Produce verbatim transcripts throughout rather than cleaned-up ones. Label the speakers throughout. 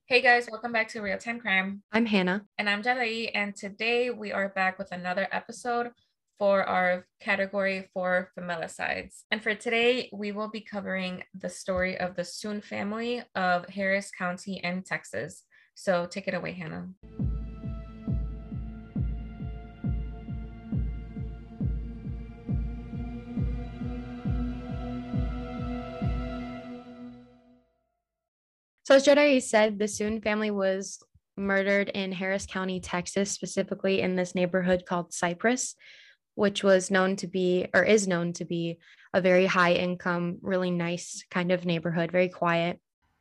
Speaker 1: Hey guys, welcome back to Real Time Crime.
Speaker 2: I'm Hannah.
Speaker 1: And I'm Jadai, and today we are back with another episode for our category for familicides. And for today, we will be covering the story of the Soon family of Harris County in Texas. So take it away, Hannah.
Speaker 2: So as Jedi said, the Soon family was murdered in Harris County, Texas, specifically in this neighborhood called Cypress, which was known to be, or is known to be, a very high income, really nice kind of neighborhood, very quiet.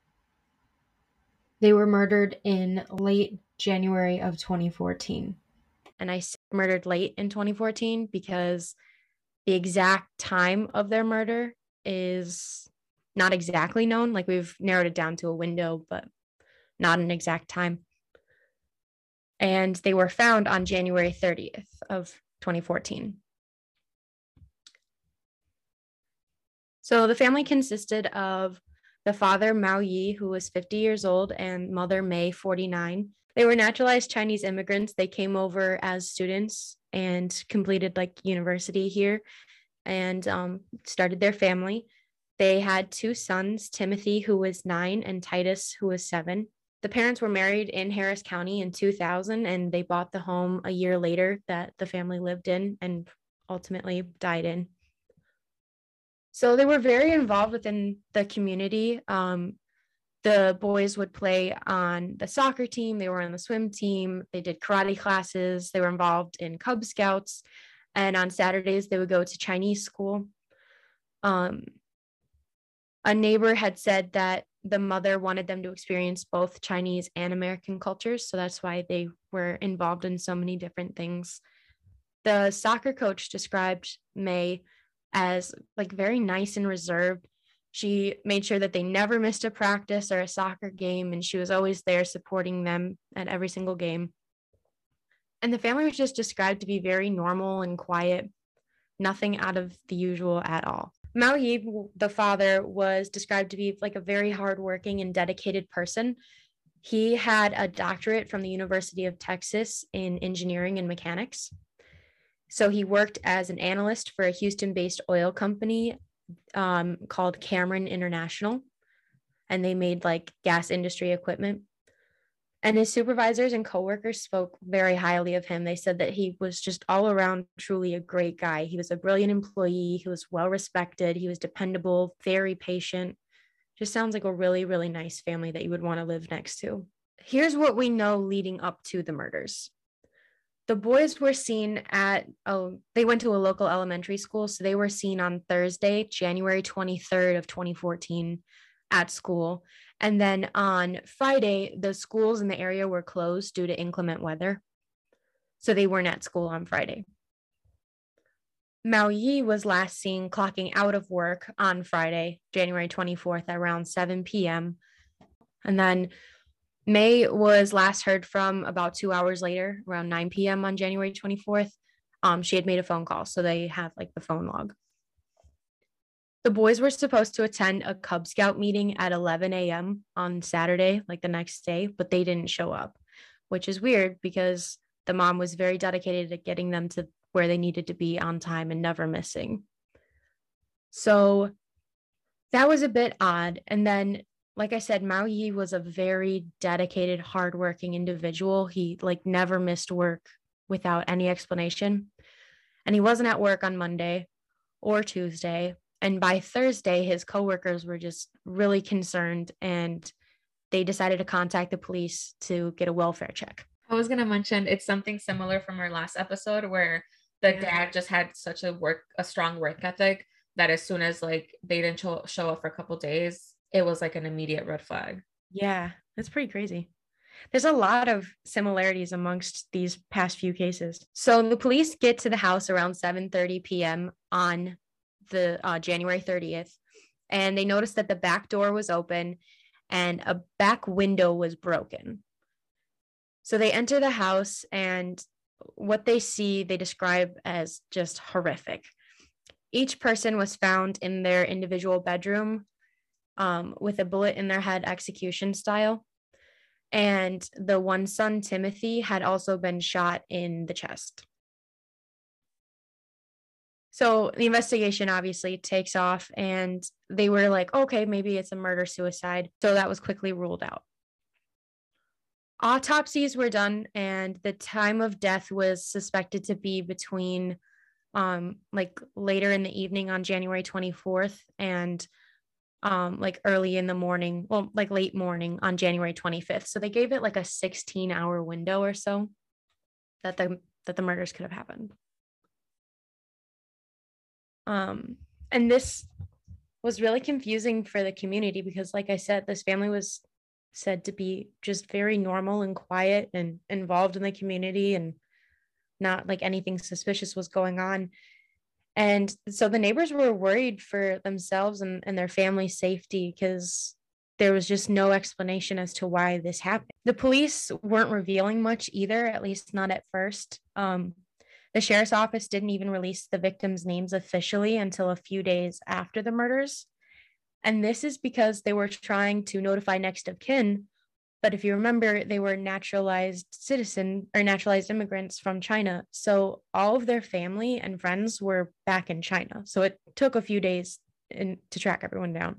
Speaker 3: They were murdered in late January of twenty fourteen.
Speaker 2: And I murdered late in twenty fourteen because the exact time of their murder is not exactly known. Like we've narrowed it down to a window, but not an exact time. And they were found on January thirtieth of twenty fourteen. So the family consisted of the father, Mao Yi, who was fifty years old, and mother, Mei, forty-nine. They were naturalized Chinese immigrants. They came over as students and completed like university here and um, started their family. They had two sons, Timothy, who was nine, and Titus, who was seven. The parents were married in Harris County in two thousand, and they bought the home a year later that the family lived in and ultimately died in. So they were very involved within the community. Um, the boys would play on the soccer team. They were on the swim team. They did karate classes. They were involved in Cub Scouts. And on Saturdays, they would go to Chinese school. Um, a neighbor had said that the mother wanted them to experience both Chinese and American cultures. So that's why they were involved in so many different things. The soccer coach described Mei as like very nice and reserved. She made sure that they never missed a practice or a soccer game, and she was always there supporting them at every single game. And the family was just described to be very normal and quiet, nothing out of the usual at all. Mao Yi, the father, was described to be like a very hardworking and dedicated person. He had a doctorate from the University of Texas in engineering and mechanics. So he worked as an analyst for a Houston-based oil company um, called Cameron International, and they made like gas industry equipment. And his supervisors and coworkers spoke very highly of him. They said that he was just all around truly a great guy. He was a brilliant employee. He was well respected. He was dependable, very patient. Just sounds like a really, really nice family that you would want to live next to. Here's what we know leading up to the murders. The boys were seen at, oh, they went to a local elementary school. So they were seen on Thursday, January twenty-third of twenty fourteen at school. And then on Friday, the schools in the area were closed due to inclement weather. So they weren't at school on Friday. Mao Yi was last seen clocking out of work on Friday, January twenty-fourth, at around seven p.m. And then Mei was last heard from about two hours later, around nine p.m. on January twenty-fourth. Um, she had made a phone call, so they have like the phone log. The boys were supposed to attend a Cub Scout meeting at eleven a.m. on Saturday, like the next day, but they didn't show up, which is weird because the mom was very dedicated to getting them to where they needed to be on time and never missing. So that was a bit odd. And then, like I said, Mao Yi was a very dedicated, hardworking individual. He like never missed work without any explanation. And he wasn't at work on Monday or Tuesday. And by Thursday, his coworkers were just really concerned, and they decided to contact the police to get a welfare check.
Speaker 1: I was going to mention it's something similar from our last episode where the yeah. dad just had such a work, a strong work ethic that as soon as like they didn't show, show up for a couple days, it was like an immediate red flag.
Speaker 2: Yeah, that's pretty crazy. There's a lot of similarities amongst these past few cases. So the police get to the house around seven thirty p.m. on the uh, January thirtieth, and they noticed that the back door was open and a back window was broken. So they enter the house, and what they see, they describe as just horrific. Each person was found in their individual bedroom um, with a bullet in their head, execution style. And the one son, Timothy, had also been shot in the chest. So the investigation obviously takes off, and they were like, okay, maybe it's a murder suicide. So that was quickly ruled out. Autopsies were done, and the time of death was suspected to be between um like later in the evening on January twenty-fourth and um like early in the morning, well, like late morning on January twenty-fifth. So they gave it like a sixteen hour window or so that the that the murders could have happened. Um, and this was really confusing for the community because, like I said, this family was said to be just very normal and quiet and involved in the community, and not like anything suspicious was going on. And so the neighbors were worried for themselves and, and their family's safety because there was just no explanation as to why this happened. The police weren't revealing much either, at least not at first. Um, The sheriff's office didn't even release the victims' names officially until a few days after the murders. And this is because they were trying to notify next of kin. But if you remember, they were naturalized citizen or naturalized immigrants from China. So all of their family and friends were back in China. So it took a few days in, to track everyone down.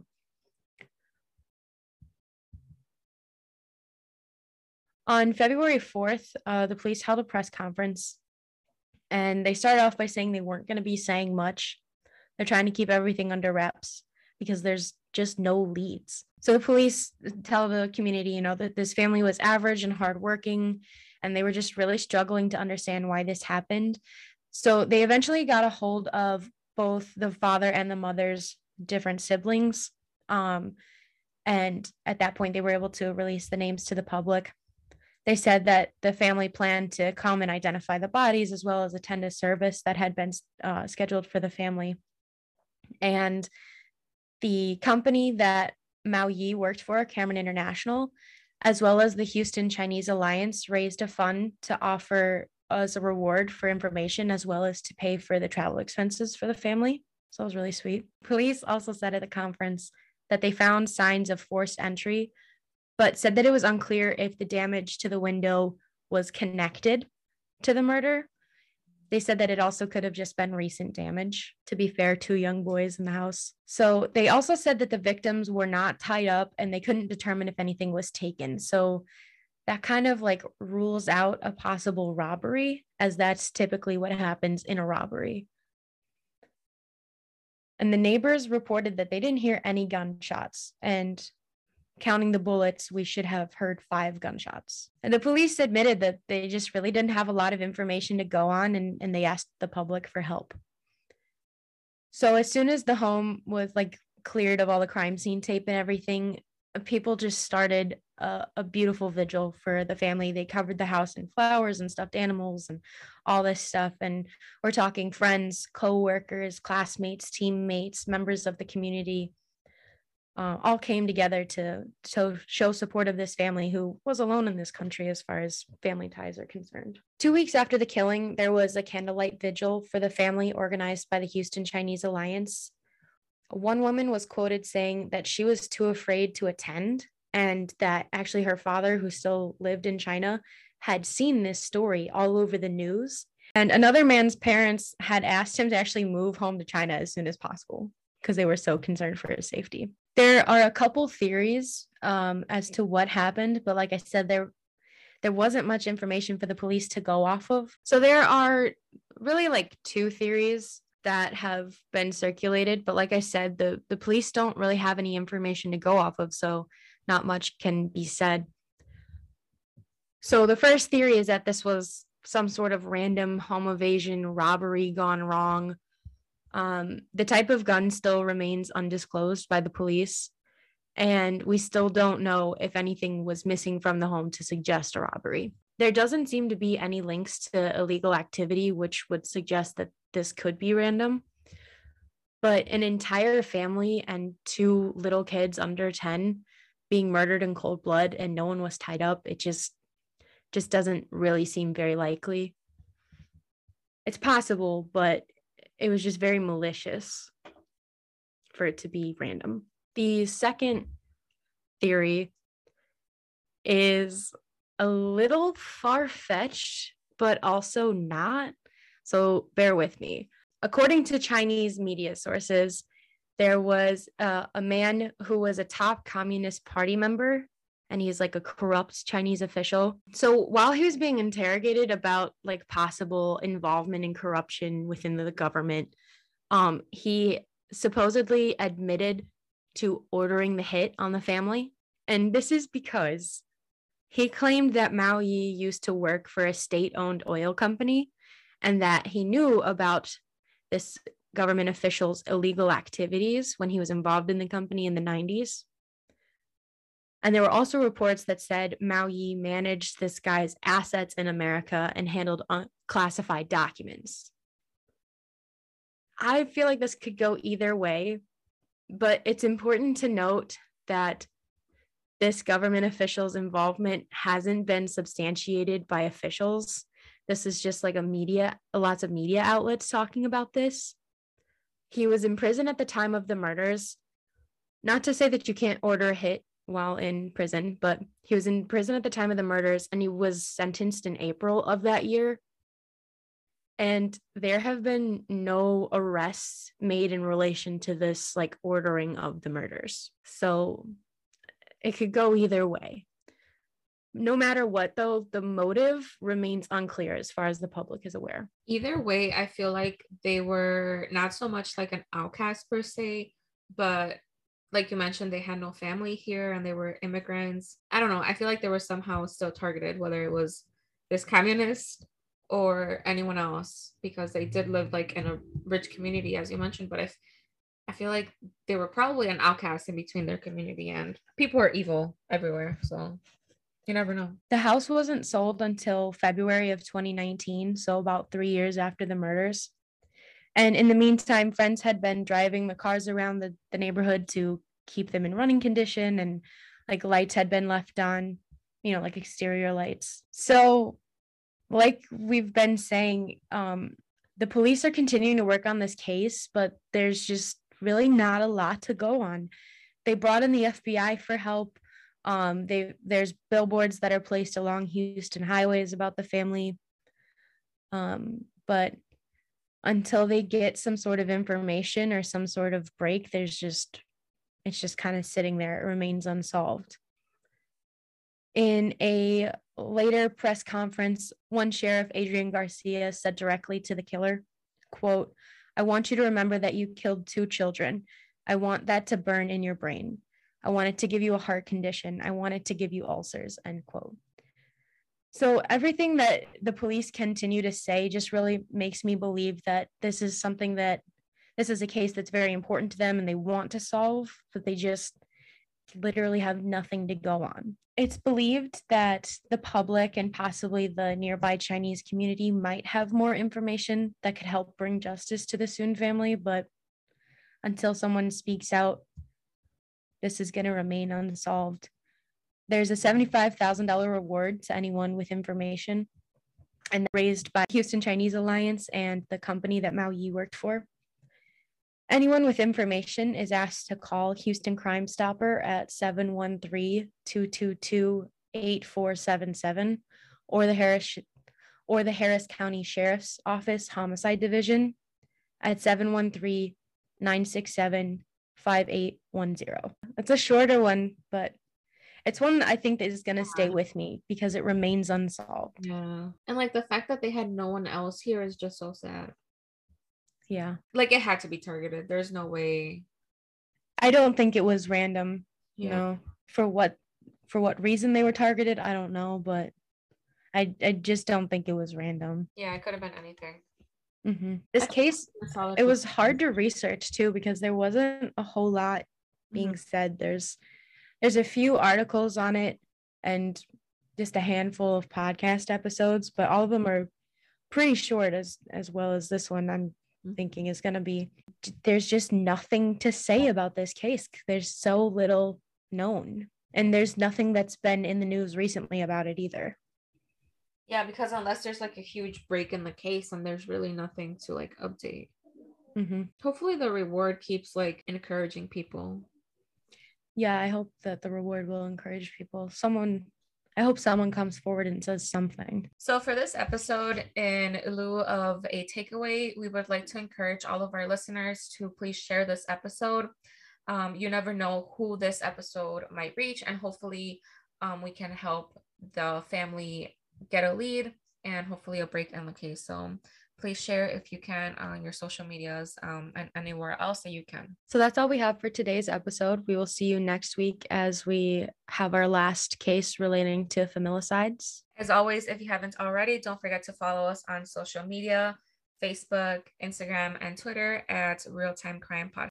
Speaker 2: On February fourth, uh, the police held a press conference. And they started off by saying they weren't going to be saying much. They're trying to keep everything under wraps because there's just no leads. So the police tell the community, you know, that this family was average and hardworking, and they were just really struggling to understand why this happened. So they eventually got a hold of both the father and the mother's different siblings. Um, and at that point, they were able to release the names to the public. They said that the family planned to come and identify the bodies as well as attend a service that had been uh, scheduled for the family. And the company that Mao Yi worked for, Cameron International, as well as the Houston Chinese Alliance, raised a fund to offer as a reward for information as well as to pay for the travel expenses for the family. So it was really sweet. Police also said at the conference that they found signs of forced entry, but said that it was unclear if the damage to the window was connected to the murder. They said that it also could have just been recent damage, to be fair, two young boys in the house. So they also said that the victims were not tied up and they couldn't determine if anything was taken. So that kind of like rules out a possible robbery, as that's typically what happens in a robbery. And the neighbors reported that they didn't hear any gunshots, and counting the bullets, we should have heard five gunshots. And the police admitted that they just really didn't have a lot of information to go on, and, and they asked the public for help. So as soon as the home was like cleared of all the crime scene tape and everything, people just started a, a beautiful vigil for the family. They covered the house in flowers and stuffed animals and all this stuff. And we're talking friends, co-workers, classmates, teammates, members of the community, Uh, all came together to, to show support of this family who was alone in this country as far as family ties are concerned. Two weeks after the killing, there was a candlelight vigil for the family organized by the Houston Chinese Alliance. One woman was quoted saying that she was too afraid to attend, and that actually her father, who still lived in China, had seen this story all over the news. And another man's parents had asked him to actually move home to China as soon as possible because they were so concerned for his safety. There are a couple theories um, as to what happened, but like I said, there there wasn't much information for the police to go off of. So there are really like two theories that have been circulated, but like I said, the, the police don't really have any information to go off of, so not much can be said. So the first theory is that this was some sort of random home invasion robbery gone wrong. Um, the type of gun still remains undisclosed by the police, and we still don't know if anything was missing from the home to suggest a robbery. There doesn't seem to be any links to illegal activity, which would suggest that this could be random. But an entire family and two little kids under ten being murdered in cold blood and no one was tied up, it just, just doesn't really seem very likely. It's possible, but it was just very malicious for it to be random. The second theory is a little far-fetched, but also not. So bear with me. According to Chinese media sources, there was uh, a man who was a top Communist Party member, and he's like a corrupt Chinese official. So while he was being interrogated about like possible involvement in corruption within the government, um, he supposedly admitted to ordering the hit on the family. And this is because he claimed that Mao Yi used to work for a state-owned oil company and that he knew about this government official's illegal activities when he was involved in the company in the nineties. And there were also reports that said Mao Yi managed this guy's assets in America and handled classified documents. I feel like this could go either way, but it's important to note that this government official's involvement hasn't been substantiated by officials. This is just like a media, lots of media outlets talking about this. He was in prison at the time of the murders. Not to say that you can't order a hit while in prison, but he was in prison at the time of the murders, and he was sentenced in April of that year. And there have been no arrests made in relation to this, like, ordering of the murders. So it could go either way. No matter what, though, the motive remains unclear as far as the public is aware.
Speaker 1: Either way, I feel like they were not so much like an outcast per se, but like you mentioned, they had no family here and they were immigrants. I don't know. I feel like they were somehow still targeted, whether it was this communist or anyone else, because they did live like in a rich community, as you mentioned. But if I feel like they were probably an outcast in between their community, and people are evil everywhere. So you never know.
Speaker 2: The house wasn't sold until February of twenty nineteen, so about three years after the murders. And in the meantime, friends had been driving the cars around the, the neighborhood to keep them in running condition, and like lights had been left on, you know, like exterior lights. So like we've been saying, um, the police are continuing to work on this case, but there's just really not a lot to go on. They brought in the F B I for help. Um, they there's billboards that are placed along Houston highways about the family. Um, but until they get some sort of information or some sort of break, there's just, it's just kind of sitting there. It remains unsolved. In a later press conference, one sheriff, Adrian Garcia, said directly to the killer, quote, "I want you to remember that you killed two children. I want that to burn in your brain. I want it to give you a heart condition. I want it to give you ulcers," end quote. So everything that the police continue to say just really makes me believe that this is something that, this is a case that's very important to them and they want to solve, but they just literally have nothing to go on. It's believed that the public and possibly the nearby Chinese community might have more information that could help bring justice to the Soon family, but until someone speaks out, this is going to remain unsolved. There's a seventy-five thousand dollars reward to anyone with information, and raised by Houston Chinese Alliance and the company that Mao Yi worked for. Anyone with information is asked to call Houston Crime Stopper at seven one three, two two two, eight four seven seven or the Harris or the Harris County Sheriff's Office Homicide Division at seven one three, nine six seven, five eight one zero. It's a shorter one, but it's one I think that is going to stay with me because it remains unsolved.
Speaker 1: Yeah. And like the fact that they had no one else here is just so sad.
Speaker 2: Yeah.
Speaker 1: Like it had to be targeted. There's no way.
Speaker 2: I don't think it was random.
Speaker 1: Yeah.
Speaker 2: No. For what for what reason they were targeted, I don't know, but I I just don't think it was random.
Speaker 1: Yeah, it could have been anything.
Speaker 2: Mm-hmm. This case, it was hard to research too because there wasn't a whole lot being mm-hmm. said. There's there's a few articles on it and just a handful of podcast episodes, but all of them are pretty short as as well as this one I'm thinking is going to be. There's just nothing to say about this case. There's so little known, and there's nothing that's been in the news recently about it either.
Speaker 1: Yeah, because unless there's like a huge break in the case, and there's really nothing to like update.
Speaker 2: Mm-hmm.
Speaker 1: Hopefully the reward keeps like encouraging people.
Speaker 2: Yeah, I hope that the reward will encourage people. Someone I hope someone comes forward and says something.
Speaker 1: So for this episode, in lieu of a takeaway, we would like to encourage all of our listeners to please share this episode. Um, you never know who this episode might reach, and hopefully um, we can help the family get a lead and hopefully a break in the case. So please share if you can on your social medias um, and anywhere else that you can.
Speaker 2: So that's all we have for today's episode. We will see you next week as we have our last case relating to familicides.
Speaker 1: As always, if you haven't already, don't forget to follow us on social media, Facebook, Instagram, and Twitter at Real Time Crime Podcast.